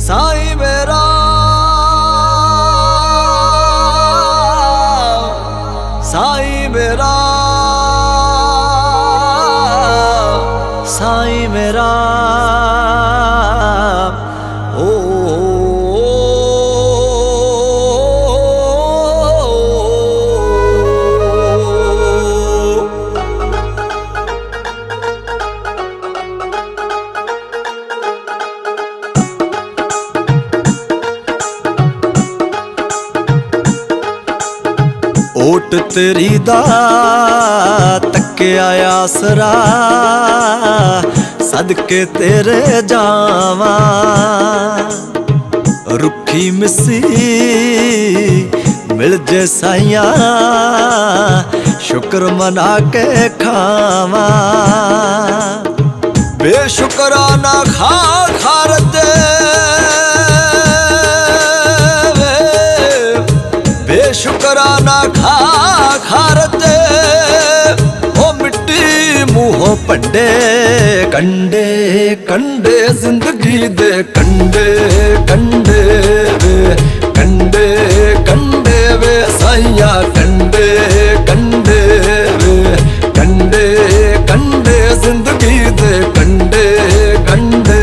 साईं मेरा साईं मेरा साईं मेरा ओ, ओट तेरी दा तक्या आसरा सदके तेरे जावा रुखी मिसी मिल जे साइया शुक्र मना के खावा बेशुक्राना खा खारते बेशुक्राना खा खारते ओ मिट्टी मुँह पंडे कंडे कंडे जिंदगी दे कंडे कंडे वे कंडे कंडे वे साइया कंडे कंडे वे कंडे कंडे जिंदगी दे कंडे कंडे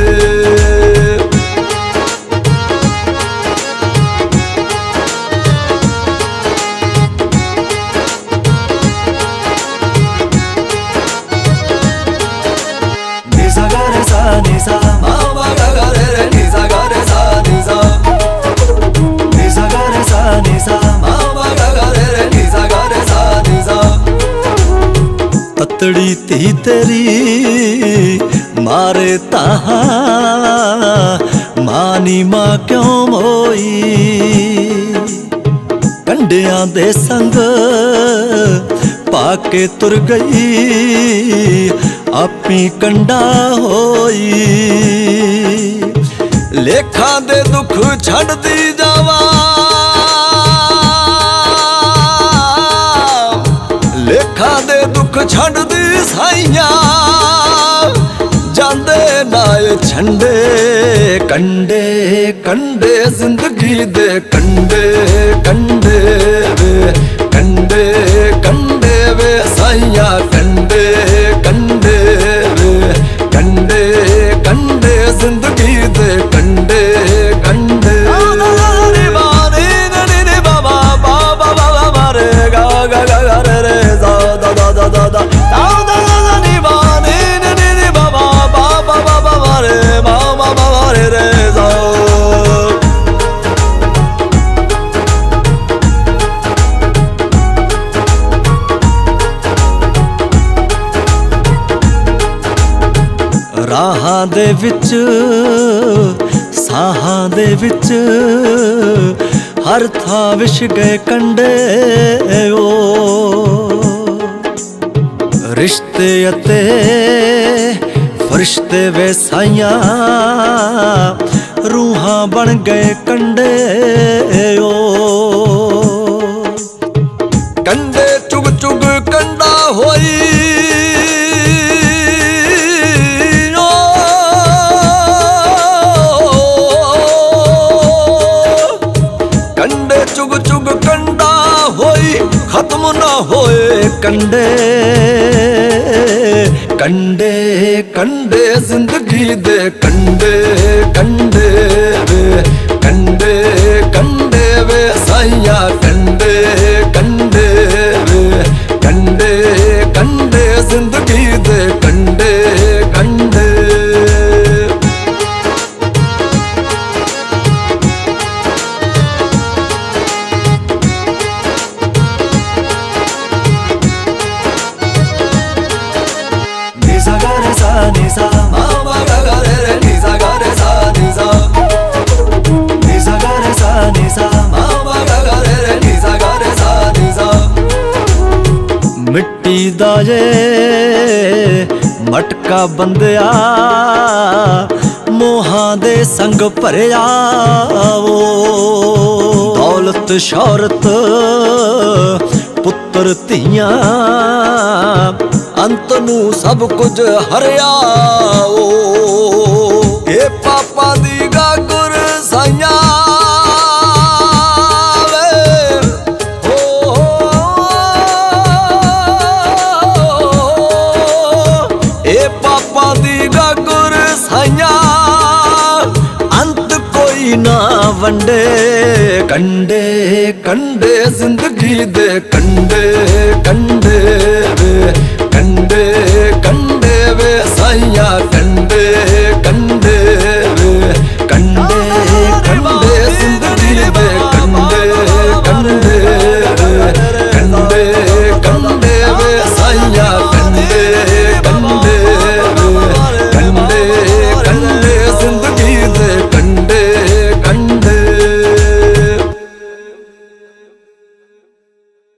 निसा मामा गा रे रे निसा गा रे सा निसा निसा गा रे सा निसा मामा गा रे रे निसा गा रे सा निसा ततड़ी ती तेरी मारे ताहा मानी मां क्यों मोई कंडियां दे संग पाके तुर गई आपी कंडा होई लेखा दे दुख छड़ दी जावा लेखा दे दुख छड़ दी साइया जांदे नाए छंडे कंडे कंडे जिंदगी दे कंडे कंडे वे कंडे कंडे वे साइया कंडे कंडे वे कंडे कंडे जिंदगी दे कंडे कंडे बाबा बाबा बाबा रे गा गा गा रे रे दा दा दा दा दा दा बाबा बाबा बाबा रे मामा बाबा रे रे दा राहां दे विच साहां दे विच हर था विश गए कंडे ओ रिश्ते अते फरिश्ते वे साइया रूहां बन गए कंडे ओ कंडे चुग चुग कंडा होई चुग चुग कंडा होई खत्म ना होए कंडे कंडे कंडे जिंदगी दे कंडे कंडे वे कंडे कंडे वे साइया कंडे कंडे वे कंडे कंडे जिंदगी दे कंडे कंडे निसा मामा गा रे रे निसा गा रे सा निसा निसा गा रे सा निसा मामा गा रे रे निसा गा रे सा निसा मिट्टी दा जे मटका बंदिया मोहां दे संग भरिया वो दौलत शौहरत पुत्र धीआं अंत नू सब कुछ हरिया ओ ए पापा दी गागर कंडे कंडे कंडे जिंदगी दे कंडे कंडे वे कंडे कंडे वे साइया